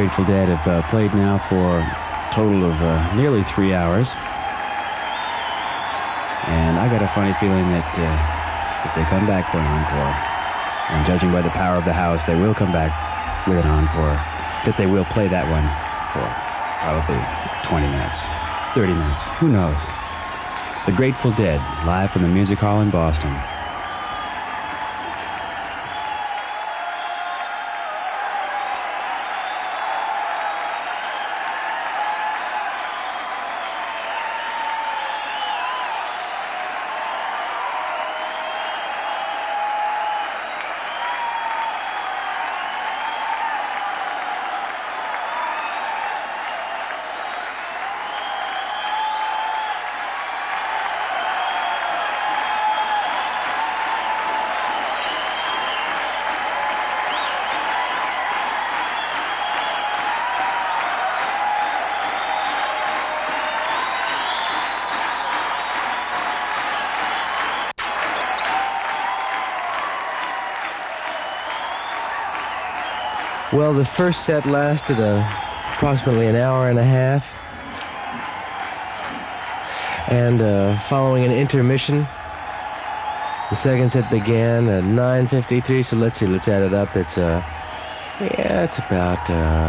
Grateful Dead have played now for a total of nearly 3 hours. And I got a funny feeling that if they come back for an encore, and judging by the power of the house, they will come back with an encore, that they will play that one for probably 20 minutes, 30 minutes, who knows. The Grateful Dead, live from the Music Hall in Boston. Well, the first set lasted approximately an hour and a half. And following an intermission, the second set began at 9:53. So let's see, let's add it up. It's it's about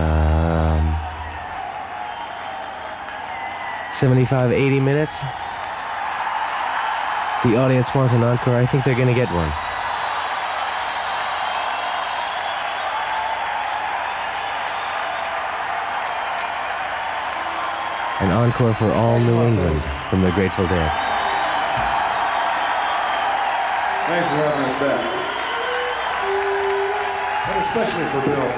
75, 80 minutes. The audience wants an encore. I think they're going to get one. An encore for all New England from the Grateful Dead. Thanks for having us back. And especially for Bill.